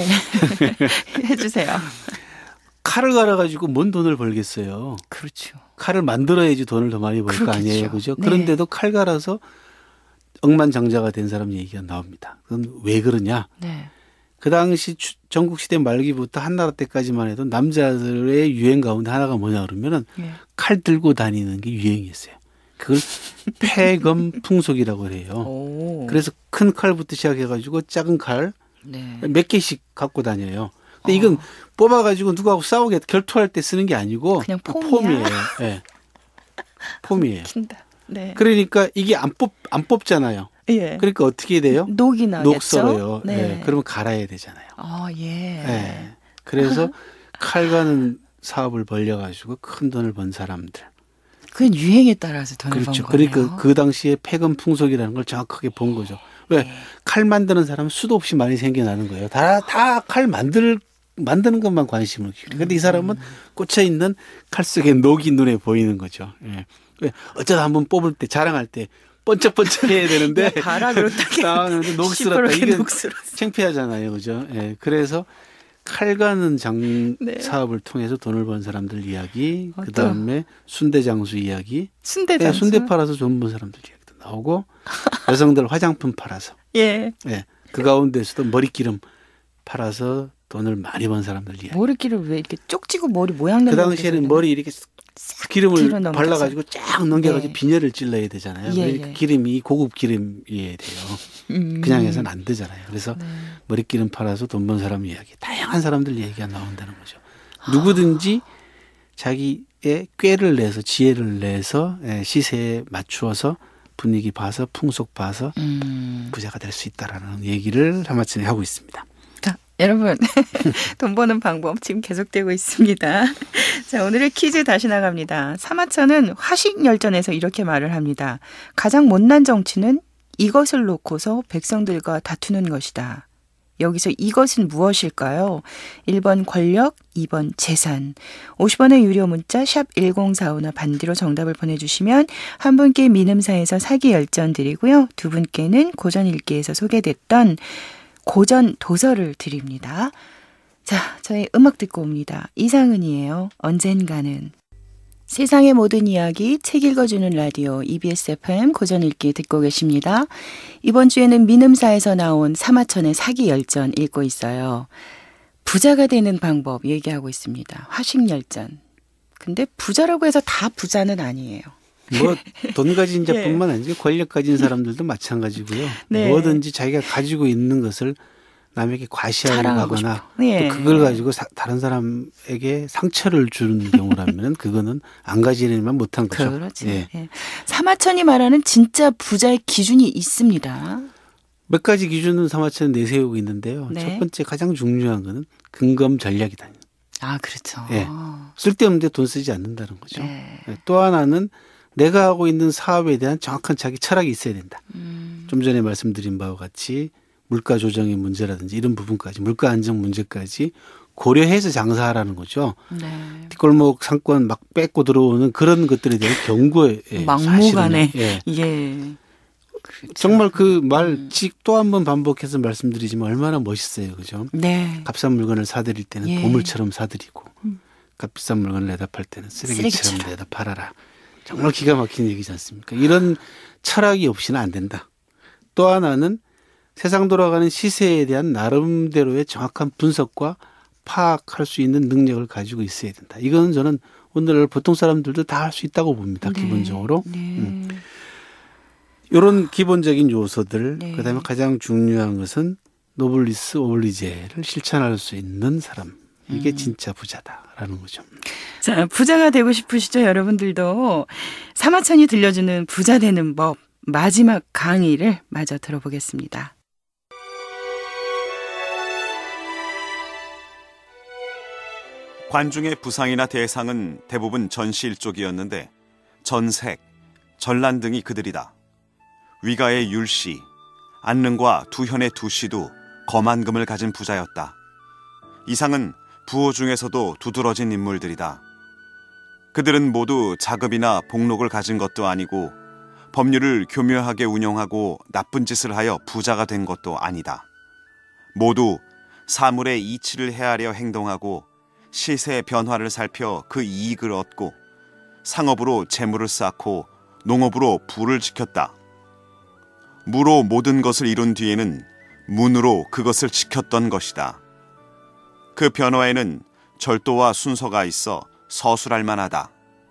S1: 해주세요.
S2: 칼을 갈아가지고 뭔 돈을 벌겠어요.
S1: 그렇죠.
S2: 칼을 만들어야지 돈을 더 많이 벌 거
S1: 그렇겠죠.
S2: 아니에요. 그죠?
S1: 네.
S2: 그런데도 칼 갈아서 억만장자가 된 사람 얘기가 나옵니다. 그건 왜 그러냐?
S1: 네.
S2: 그 당시 전국시대 말기부터 한나라 때까지만 해도 남자들의 유행 가운데 하나가 뭐냐 그러면은
S1: 예.
S2: 칼 들고 다니는 게 유행이었어요. 그걸 폐검 풍속이라고 해요.
S1: 오.
S2: 그래서 큰 칼부터 시작해가지고 작은 칼
S1: 네.
S2: 몇 개씩 갖고 다녀요. 근데 이건 뽑아가지고 누구하고 싸우게 결투할 때 쓰는 게 아니고
S1: 그냥 폼이야?
S2: 폼이에요. 네. 폼이에요.
S1: 킨다. 네.
S2: 그러니까 이게 안 뽑잖아요.
S1: 예.
S2: 그러니까 어떻게 돼요?
S1: 녹이 나겠죠.
S2: 녹 썰어요.
S1: 네.
S2: 네. 그러면 갈아야 되잖아요.
S1: 아, 예.
S2: 네. 그래서 칼 가는 사업을 벌려가지고 큰 돈을 번 사람들.
S1: 그건 유행에 따라서 돈을
S2: 그렇죠.
S1: 번 거네요.
S2: 그러니까 그 당시에 폐검 풍속이라는 걸 정확하게 본 거죠. 왜? 칼 만드는 사람은 수도 없이 많이 생겨나는 거예요. 다 칼 만드는 것만 관심을 기울여. 근데 이 사람은 꽂혀 있는 칼 속에 녹이 눈에 보이는 거죠. 예. 왜? 어쩌다 한번 뽑을 때 자랑할 때 번쩍번쩍 해야 되는데
S1: 봐라 그렇다게
S2: 나왔는데 녹슬었다. 이게
S1: 녹슬었어.
S2: 창피하잖아요. 그죠? 예. 그래서 칼 가는
S1: 네.
S2: 사업을 통해서 돈을 번 사람들 이야기,
S1: 또?
S2: 그다음에 순대장수 이야기,
S1: 순대장수.
S2: 순대 팔아서 돈 번 사람들 이야기도 나오고 여성들 화장품 팔아서
S1: 예.
S2: 예. 그 가운데서도 머리기름 팔아서 돈을 많이 번 사람들 이야기.
S1: 머리기를 왜 이렇게 쪽지고 머리 모양 내는
S2: 그 당시에는 머리 이렇게 싹 기름을
S1: 기름 넘겨서.
S2: 발라가지고 쫙 넘겨가지고
S1: 네.
S2: 비녀를 찔러야 되잖아요.
S1: 예,
S2: 그러니까
S1: 예.
S2: 기름이 고급 기름이어야 돼요. 그냥 해서는 안 되잖아요. 그래서
S1: 네.
S2: 머리기름 팔아서 돈 번 사람 이야기, 다양한 사람들 얘기가 나온다는 거죠. 누구든지 자기의 꾀를 내서 지혜를 내서 시세에 맞추어서 분위기 봐서 풍속 봐서 부자가 될 수 있다라는 얘기를 하마천이 하고 있습니다.
S1: 자, 여러분 돈 버는 방법 지금 계속되고 있습니다. 자, 오늘의 퀴즈 다시 나갑니다. 사마천은 화식열전에서 이렇게 말을 합니다. 가장 못난 정치는 이것을 놓고서 백성들과 다투는 것이다. 여기서 이것은 무엇일까요? 1번 권력, 2번 재산. 50원의 유료 문자 샵 1045나 반디로 정답을 보내주시면 한 분께 민음사에서 사기 열전 드리고요. 두 분께는 고전 읽기에서 소개됐던 고전 도서를 드립니다. 자, 저희 음악 듣고 옵니다. 이상은이에요. 언젠가는. 세상의 모든 이야기 책 읽어주는 라디오 EBS FM 고전 읽기 듣고 계십니다. 이번 주에는 민음사에서 나온 사마천의 사기 열전 읽고 있어요. 부자가 되는 방법 얘기하고 있습니다. 화식열전. 근데 부자라고 해서 다 부자는 아니에요.
S2: 뭐 돈 가진
S1: 예.
S2: 자뿐만 아니고 권력 가진 사람들도 마찬가지고요.
S1: 네.
S2: 뭐든지 자기가 가지고 있는 것을 남에게 과시하려고
S1: 자랑하고
S2: 하거나
S1: 싶어. 예.
S2: 또 그걸 가지고 다른 사람에게 상처를 주는 경우라면 그거는 안 가지려면 못한 거죠.
S1: 그렇지.
S2: 예.
S1: 예. 사마천이 말하는 진짜 부자의 기준이 있습니다.
S2: 몇 가지 기준은 사마천은 내세우고 있는데요.
S1: 네.
S2: 첫 번째 가장 중요한 거는 근검 전략이다.
S1: 아, 그렇죠.
S2: 예. 쓸데없는데 돈 쓰지 않는다는 거죠.
S1: 네.
S2: 또 하나는 내가 하고 있는 사업에 대한 정확한 자기 철학이 있어야 된다. 좀 전에 말씀드린 바와 같이 물가 조정의 문제라든지 이런 부분까지 물가 안정 문제까지 고려해서 장사하라는 거죠.
S1: 네.
S2: 뒷골목 상권 막 뺏고 들어오는 그런 것들에 대한 경고에
S1: 막무가내.
S2: 예.
S1: 예. 그렇죠.
S2: 정말 그 말직 또 한 번 반복해서 말씀드리지만 얼마나 멋있어요. 그죠?
S1: 네.
S2: 값싼 물건을 사드릴 때는
S1: 예.
S2: 보물처럼 사드리고 값비싼 물건을 내다 팔 때는 쓰레기처럼 내다 팔아라. 정말 기가 막힌 얘기지 않습니까? 이런 철학이 없이는 안 된다. 또 하나는 세상 돌아가는 시세에 대한 나름대로의 정확한 분석과 파악할 수 있는 능력을 가지고 있어야 된다. 이거는 저는 오늘날 보통 사람들도 다 할 수 있다고 봅니다.
S1: 네.
S2: 기본적으로.
S1: 네.
S2: 이런 기본적인 요소들,
S1: 네.
S2: 그다음에 가장 중요한 것은 노블리스 오블리제를 실천할 수 있는 사람. 이게 진짜 부자다라는 거죠.
S1: 자, 부자가 되고 싶으시죠? 여러분들도 사마천이 들려주는 부자 되는 법 마지막 강의를 마저 들어보겠습니다.
S3: 관중의 부상이나 대상은 대부분 전시 일족이었는데 전색, 전란 등이 그들이다. 위가의 율씨, 안릉과 두현의 두씨도 검한 금을 가진 부자였다. 이상은 부호 중에서도 두드러진 인물들이다. 그들은 모두 자급이나 복록을 가진 것도 아니고 법률을 교묘하게 운용하고 나쁜 짓을 하여 부자가 된 것도 아니다. 모두 사물의 이치를 헤아려 행동하고 시세의 변화를 살펴 그 이익을 얻고 상업으로 재물을 쌓고 농업으로 부를 지켰다. 무로 모든 것을 이룬 뒤에는 문으로 그것을 지켰던 것이다. 그 변화에는 절도와 순서가 있어 서술할 만하다.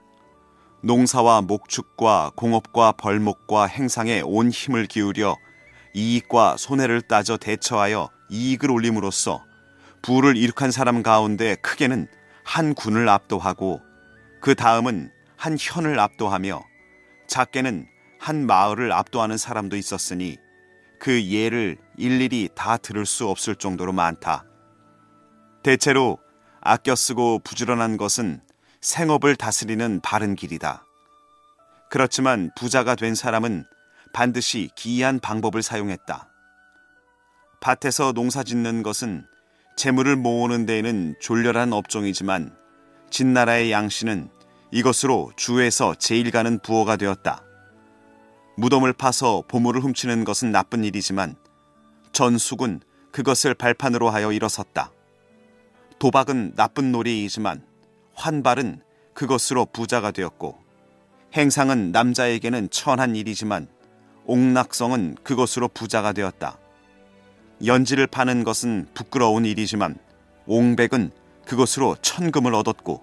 S3: 농사와 목축과 공업과 벌목과 행상에 온 힘을 기울여 이익과 손해를 따져 대처하여 이익을 올림으로써 부를 이룩한 사람 가운데 크게는 한 군을 압도하고 그 다음은 한 현을 압도하며 작게는 한 마을을 압도하는 사람도 있었으니 그 예를 일일이 다 들을 수 없을 정도로 많다. 대체로 아껴 쓰고 부지런한 것은 생업을 다스리는 바른 길이다. 그렇지만 부자가 된 사람은 반드시 기이한 방법을 사용했다. 밭에서 농사 짓는 것은 재물을 모으는 데에는 졸렬한 업종이지만 진나라의 양씨는 이것으로 주에서 제일 가는 부호가 되었다. 무덤을 파서 보물을 훔치는 것은 나쁜 일이지만 전숙은 그것을 발판으로 하여 일어섰다. 도박은 나쁜 놀이이지만 환발은 그것으로 부자가 되었고 행상은 남자에게는 천한 일이지만 옥락성은 그것으로 부자가 되었다. 연지를 파는 것은 부끄러운 일이지만 옹백은 그것으로 천금을 얻었고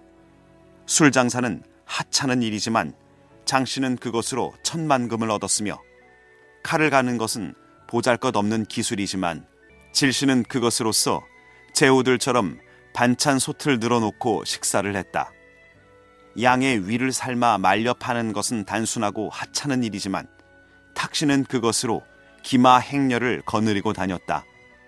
S3: 술장사는 하찮은 일이지만 장씨는 그것으로 천만금을 얻었으며 칼을 가는 것은 보잘것없는 기술이지만 질씨는 그것으로서 제후들처럼 반찬 솥을 늘어놓고 식사를 했다. 양의 위를 삶아 말려 파는 것은 단순하고 하찮은 일이지만 탁씨는 그것으로 기마 행렬을 거느리고 다녔다.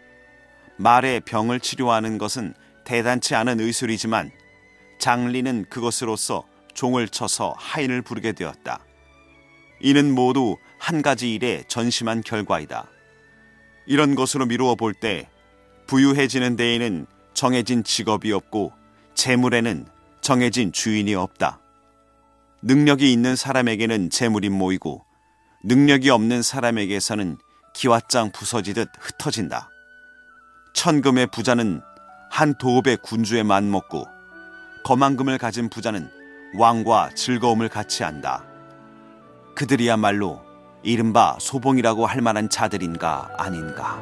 S3: 말의 병을 치료하는 것은 대단치 않은 의술이지만 장리는 그것으로서 종을 쳐서 하인을 부르게 되었다. 이는 모두 한 가지 일의 전심한 결과이다. 이런 것으로 미루어 볼 때 부유해지는 데에는 정해진 직업이 없고 재물에는 정해진 주인이 없다. 능력이 있는 사람에게는 재물이 모이고 능력이 없는 사람에게서는 기왓장 부서지듯 흩어진다. 천금의 부자는 한 도읍의 군주에 맘먹고 검한 금을 가진 부자는 왕과 즐거움을 같이 한다. 그들이야말로 이른바 소봉이라고 할 만한 자들인가 아닌가.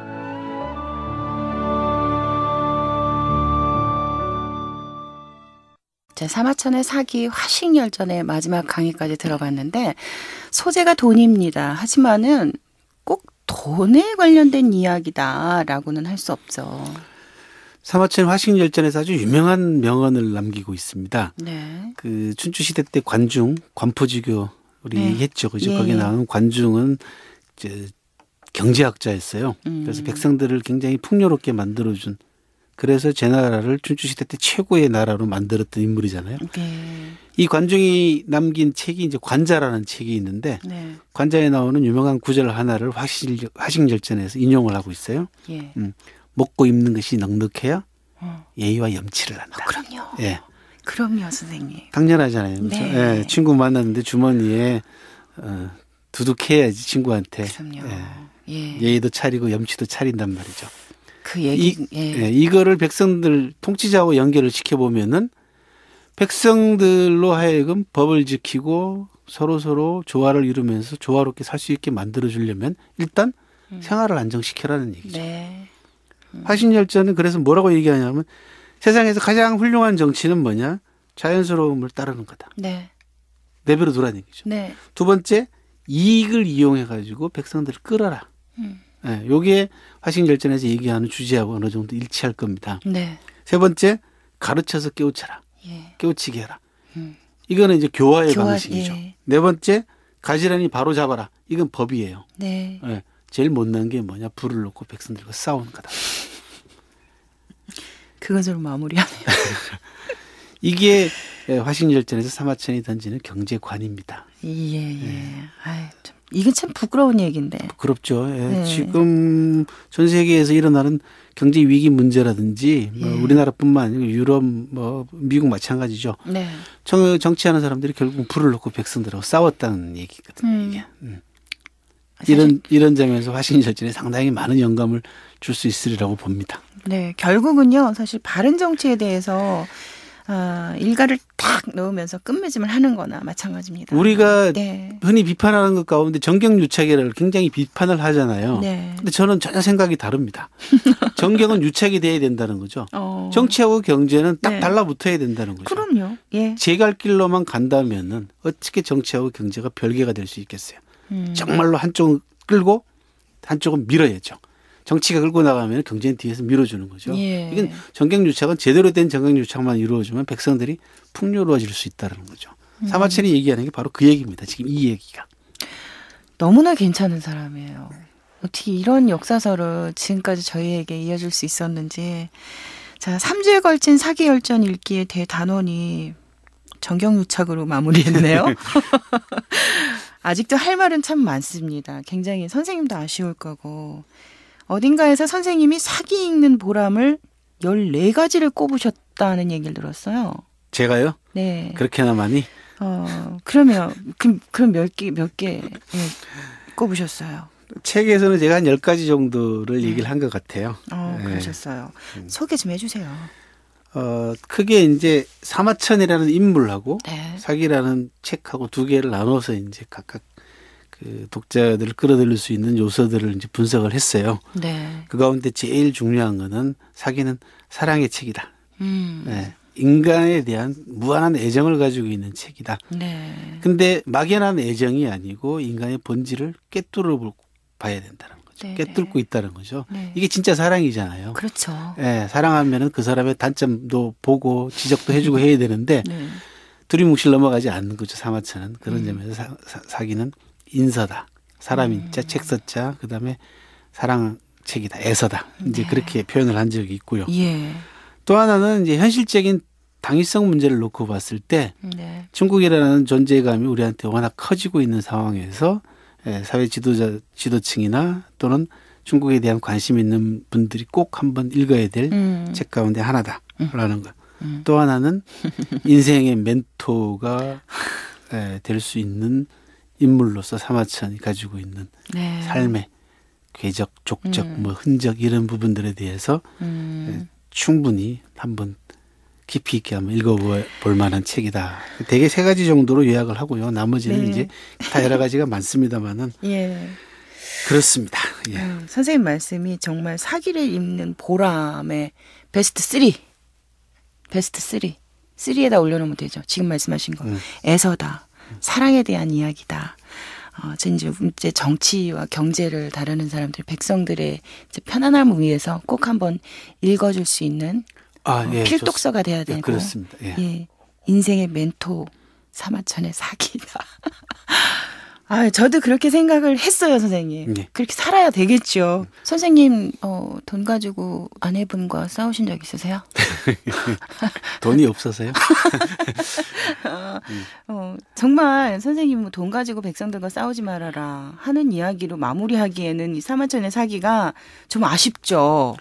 S1: 자, 사마천의 사기 화식열전의 마지막 강의까지 들어봤는데 소재가 돈입니다. 하지만은 꼭 돈에 관련된 이야기다라고는 할 수 없죠.
S2: 사마천 화식열전에서 아주 유명한 명언을 남기고 있습니다.
S1: 네.
S2: 그 춘추시대 때 관중, 관포지교 우리
S1: 네.
S2: 얘기했죠. 그죠?
S1: 예.
S2: 거기에 나오는 관중은 이제 경제학자였어요. 그래서 백성들을 굉장히 풍요롭게 만들어준. 그래서 제 나라를 춘추시대 때 최고의 나라로 만들었던 인물이잖아요.
S1: 네.
S2: 이 관중이 남긴 책이 이제 관자라는 책이 있는데
S1: 네.
S2: 관자에 나오는 유명한 구절 하나를 화식열전에서 인용을 하고 있어요.
S1: 예.
S2: 먹고 입는 것이 넉넉해야 예의와 염치를 한다.
S1: 그럼요.
S2: 예.
S1: 그럼요, 선생님.
S2: 당연하잖아요. 그렇죠?
S1: 네.
S2: 예. 친구 만났는데 주머니에 두둑해야지 친구한테.
S1: 그럼요.
S2: 예.
S1: 예.
S2: 예의도 차리고 염치도 차린단 말이죠.
S1: 그 얘기,
S2: 이거를 백성들 통치자하고 연결을 시켜보면은 백성들로 하여금 법을 지키고 서로 조화를 이루면서 조화롭게 살 수 있게 만들어주려면 일단 생활을 안정시켜라는 얘기죠.
S1: 네.
S2: 화식열전은 그래서 뭐라고 얘기하냐면 세상에서 가장 훌륭한 정치는 뭐냐? 자연스러움을 따르는 거다.
S1: 네.
S2: 내버려 두라는 얘기죠.
S1: 네.
S2: 두 번째, 이익을 이용해 가지고 백성들을 끌어라. 네, 요게 화식열전에서 얘기하는 주제하고 어느 정도 일치할 겁니다.
S1: 네.
S2: 세 번째, 가르쳐서 깨우쳐라.
S1: 예.
S2: 깨우치게 해라. 이거는 이제 교화의 방식이죠.
S1: 예.
S2: 네 번째, 가지런히 바로 잡아라. 이건 법이에요.
S1: 네.
S2: 네, 제일 못난 게 뭐냐? 불을 놓고 백성들과 싸우는 거다.
S1: 그것으로 마무리하네요.
S2: 이게 화신열전에서 사마천이 던지는 경제관입니다.
S1: 예. 아이, 참, 이게 참 부끄러운 얘기인데.
S2: 부끄럽죠. 지금 전 세계에서 일어나는 경제 위기 문제라든지 우리나라뿐만 아니고 유럽, 미국 마찬가지죠.
S1: 네.
S2: 정치하는 사람들이 결국 불을 놓고 백성들하고 싸웠다는 얘기거든요. 이게. 이런 점에서 화신열전에 상당히 많은 영감을 줄 수 있으리라고 봅니다.
S1: 네, 결국은요, 사실 바른 정치에 대해서 일가를 탁 넣으면서 끝맺음을 하는 거나 마찬가지입니다.
S2: 우리가 흔히 비판하는 것 가운데 정경유착이라를 굉장히 비판을 하잖아요.
S1: 네.
S2: 근데 저는 전혀 생각이 다릅니다. 정경은 유착이 돼야 된다는 거죠. 정치하고 경제는 딱
S1: 네.
S2: 달라붙어야 된다는 거죠.
S1: 그럼요. 예.
S2: 제 갈 길로만 간다면은 어떻게 정치하고 경제가 별개가 될 수 있겠어요. 정말로 한쪽은 끌고 한쪽은 밀어야죠. 정치가 끌고 나가면 경제는 뒤에서 밀어주는 거죠.
S1: 예.
S2: 이건 정경유착은 제대로 된 정경유착만 이루어지면 백성들이 풍요로워질 수 있다는 거죠. 사마천이 얘기하는 게 바로 그 얘기입니다. 지금 이 얘기가.
S1: 너무나 괜찮은 사람이에요. 어떻게 이런 역사서를 지금까지 저희에게 이어줄 수 있었는지. 자, 3주에 걸친 사기 열전 읽기의 대단원이 정경유착으로 마무리했네요. 아직도 할 말은 참 많습니다. 굉장히 선생님도 아쉬울 거고. 어딘가에서 선생님이 사기 읽는 보람을 14가지를 꼽으셨다는 얘기를 들었어요.
S2: 제가요?
S1: 네.
S2: 그렇게나 많이?
S1: 그러면 그럼 몇 개 꼽으셨어요?
S2: 책에서는 제가 한 10가지 정도를 얘기를 한 것 같아요.
S1: 그러셨어요. 소개 좀 해주세요.
S2: 크게 이제 사마천이라는 인물하고
S1: 네.
S2: 사기라는 책하고 두 개를 나눠서 이제 각각 그 독자들을 끌어들일 수 있는 요소들을 이제 분석을 했어요.
S1: 네.
S2: 그 가운데 제일 중요한 거는 사기는 사랑의 책이다. 네. 인간에 대한 무한한 애정을 가지고 있는 책이다.
S1: 네.
S2: 근데 막연한 애정이 아니고 인간의 본질을 꿰뚫어 봐야 된다는 거죠.
S1: 네.
S2: 꿰뚫고 있다는 거죠.
S1: 네.
S2: 이게 진짜 사랑이잖아요.
S1: 그렇죠.
S2: 네, 사랑하면은 그 사람의 단점도 보고 지적도 해주고 해야 되는데
S1: 네.
S2: 두리뭉실 넘어가지 않는 거죠. 사마천은. 그런 점에서 사기는 인서다. 사람 인자, 책서자, 그다음에 사랑책이다. 애서다. 이제
S1: 네.
S2: 그렇게 표현을 한 적이 있고요.
S1: 예.
S2: 또 하나는 이제 현실적인 당위성 문제를 놓고 봤을 때
S1: 네.
S2: 중국이라는 존재감이 우리한테 워낙 커지고 있는 상황에서 사회 지도층이나 또는 중국에 대한 관심 있는 분들이 꼭 한번 읽어야 될 책 가운데 하나다라는 것. 또 하나는 인생의 멘토가 될 수 있는 인물로서 사마천이 가지고 있는
S1: 네.
S2: 삶의 궤적, 족적, 흔적 이런 부분들에 대해서 충분히 한번 깊이 있게 한번 읽어볼 만한 책이다. 대개 3가지 정도로 요약을 하고요. 나머지는
S1: 네.
S2: 이제 다 여러 가지가 많습니다만은
S1: 예.
S2: 그렇습니다. 예.
S1: 선생님 말씀이 정말 사기를 읽는 보람의 베스트 3. 베스트 3. 3에다 올려놓으면 되죠. 지금 말씀하신 거. 애서다. 사랑에 대한 이야기다. 이제 정치와 경제를 다루는 사람들, 백성들의 이제 편안함을 위해서 꼭 한번 읽어줄 수 있는
S2: 예,
S1: 필독서가 돼야 되고.
S2: 그렇습니다. 예.
S1: 예. 인생의 멘토, 사마천의 사기다. 저도 그렇게 생각을 했어요, 선생님.
S2: 네.
S1: 그렇게 살아야 되겠죠. 선생님, 돈 가지고 아내분과 싸우신 적 있으세요?
S2: 돈이 없어서요?
S1: 정말 선생님 돈 가지고 백성들과 싸우지 말아라 하는 이야기로 마무리하기에는 이 사마천의 사기가 좀 아쉽죠.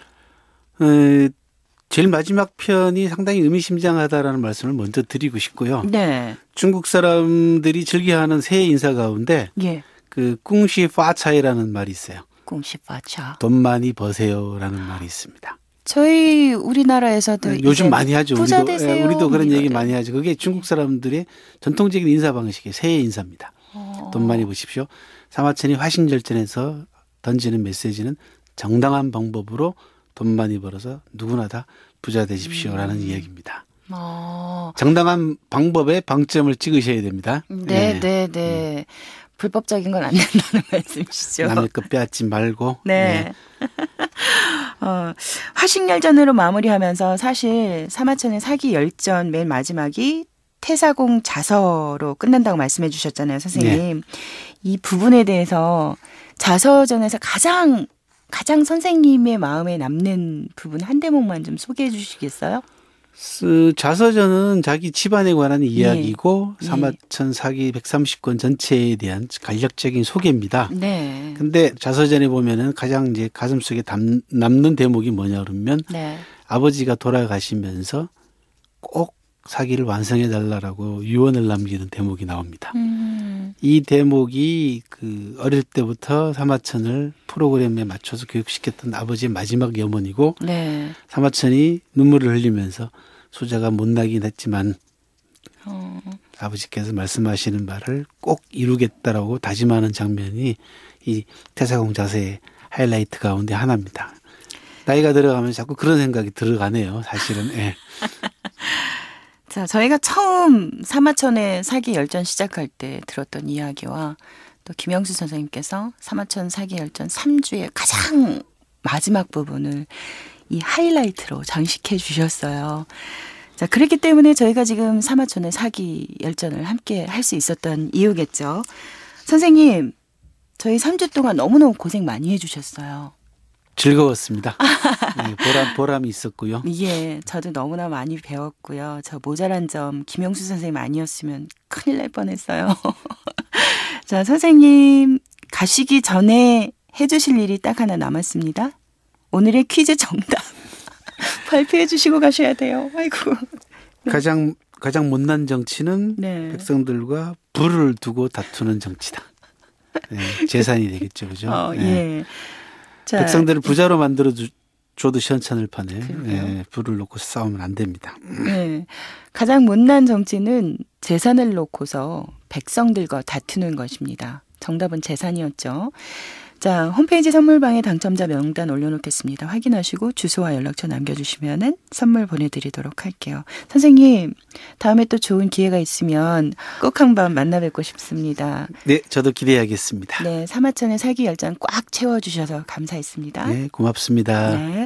S2: 제일 마지막 편이 상당히 의미심장하다라는 말씀을 먼저 드리고 싶고요.
S1: 네.
S2: 중국 사람들이 즐겨하는 새해 인사 가운데
S1: 예.
S2: 그 꿍시 파차이라는 말이 있어요.
S1: 꿍시 파차.
S2: 돈 많이 버세요라는 말이 있습니다.
S1: 저희 우리나라에서도
S2: 요즘 많이 하죠.
S1: 부자 되세요.
S2: 우리도 그런 얘기
S1: 이거죠.
S2: 많이 하죠. 그게 중국 사람들의 전통적인 인사 방식이에요. 새해 인사입니다. 돈 많이 버십시오. 사마천이 화신절전에서 던지는 메시지는 정당한 방법으로 돈 많이 벌어서 누구나 다 부자 되십시오라는 이야기입니다. 정당한 방법에 방점을 찍으셔야 됩니다.
S1: 네. 불법적인 건 안 된다는 말씀이시죠.
S2: 남의 것 빼앗지 말고.
S1: 네. 화신열전으로 마무리하면서 사실 사마천의 사기 열전 맨 마지막이 태사공 자서로 끝난다고 말씀해 주셨잖아요, 선생님.
S2: 네.
S1: 이 부분에 대해서 자서전에서 가장 선생님의 마음에 남는 부분 한 대목만 좀 소개해 주시겠어요?
S2: 자서전은 자기 집안에 관한 이야기고
S1: 네.
S2: 사마천 사기 130권 전체에 대한 간략적인 소개입니다.
S1: 네.
S2: 근데 자서전에 보면은 가장 이제 가슴속에 남는 대목이 뭐냐 그러면
S1: 네.
S2: 아버지가 돌아가시면서 꼭 사기를 완성해 달라라고 유언을 남기는 대목이 나옵니다. 이 대목이 그 어릴 때부터 사마천을 프로그램에 맞춰서 교육시켰던 아버지의 마지막 염원이고
S1: 네.
S2: 사마천이 눈물을 흘리면서 소자가 못나긴 했지만 아버지께서 말씀하시는 말을 꼭 이루겠다라고 다짐하는 장면이 이 태사공 자세의 하이라이트 가운데 하나입니다. 나이가 들어가면 자꾸 그런 생각이 들어가네요. 사실은. 예.
S1: 자, 저희가 처음 사마천의 사기 열전 시작할 때 들었던 이야기와 또 김영수 선생님께서 사마천 사기 열전 3주의 가장 마지막 부분을 이 하이라이트로 장식해 주셨어요. 자, 그렇기 때문에 저희가 지금 사마천의 사기 열전을 함께 할 수 있었던 이유겠죠. 선생님, 저희 3주 동안 너무너무 고생 많이 해주셨어요.
S2: 즐거웠습니다. 네, 보람이 있었고요.
S1: 예, 저도 너무나 많이 배웠고요. 저 모자란 점 김영수 선생님 아니었으면 큰일 날 뻔했어요. 자, 선생님 가시기 전에 해주실 일이 딱 하나 남았습니다. 오늘의 퀴즈 정답 발표해 주시고 가셔야 돼요. 아이고.
S2: 가장 못난 정치는
S1: 네.
S2: 백성들과 불을 두고 다투는 정치다. 네, 재산이 되겠죠, 그죠? 네.
S1: 예. 자,
S2: 백성들을 부자로 만들어 줘도 시원찮을 판에
S1: 그러게요.
S2: 불을 놓고 싸우면 안 됩니다.
S1: 네. 가장 못난 정치는 재산을 놓고서 백성들과 다투는 것입니다. 정답은 재산이었죠. 자, 홈페이지 선물방에 당첨자 명단 올려놓겠습니다. 확인하시고 주소와 연락처 남겨주시면은 선물 보내드리도록 할게요. 선생님, 다음에 또 좋은 기회가 있으면 꼭 한번 만나 뵙고 싶습니다.
S2: 네, 저도 기대하겠습니다.
S1: 네, 사마천의 사기 열전 꽉 채워주셔서 감사했습니다.
S2: 네, 고맙습니다.
S1: 네.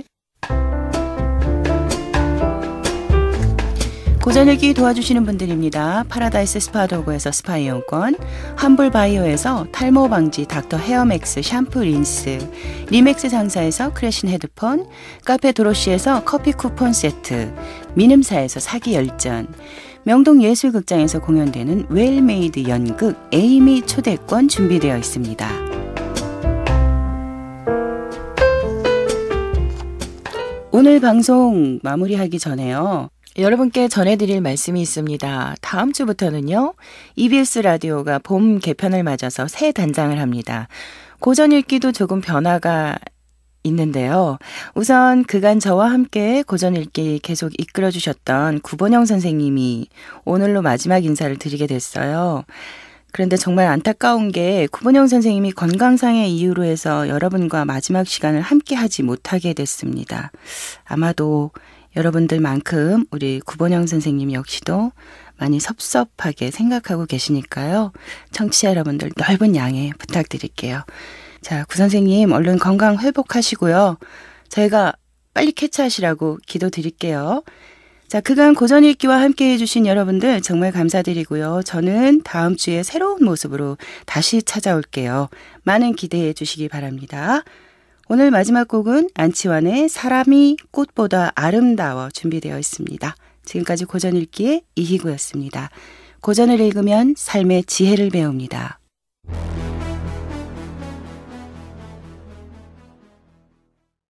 S1: 고전 읽기 도와주시는 분들입니다. 파라다이스 스파도그에서 스파 이용권, 함블바이오에서 탈모 방지 닥터 헤어맥스 샴푸 린스, 리맥스 상사에서 크래신 헤드폰, 카페 도로시에서 커피 쿠폰 세트, 민음사에서 사기 열전, 명동 예술극장에서 공연되는 웰메이드 연극 에이미 초대권 준비되어 있습니다. 오늘 방송 마무리하기 전에요. 여러분께 전해드릴 말씀이 있습니다. 다음 주부터는요, EBS 라디오가 봄 개편을 맞아서 새 단장을 합니다. 고전 읽기도 조금 변화가 있는데요. 우선 그간 저와 함께 고전 읽기 계속 이끌어주셨던 구본영 선생님이 오늘로 마지막 인사를 드리게 됐어요. 그런데 정말 안타까운 게 구본영 선생님이 건강상의 이유로 해서 여러분과 마지막 시간을 함께 하지 못하게 됐습니다. 아마도 여러분들만큼 우리 구본영 선생님 역시도 많이 섭섭하게 생각하고 계시니까요. 청취자 여러분들 넓은 양해 부탁드릴게요. 자, 구 선생님 얼른 건강 회복하시고요. 저희가 빨리 캐치하시라고 기도드릴게요. 자, 그간 고전 읽기와 함께 해주신 여러분들 정말 감사드리고요. 저는 다음 주에 새로운 모습으로 다시 찾아올게요. 많은 기대해 주시기 바랍니다. 오늘 마지막 곡은 안치환의 사람이 꽃보다 아름다워 준비되어 있습니다. 지금까지 고전 읽기의 이희구였습니다. 고전을 읽으면 삶의 지혜를 배웁니다.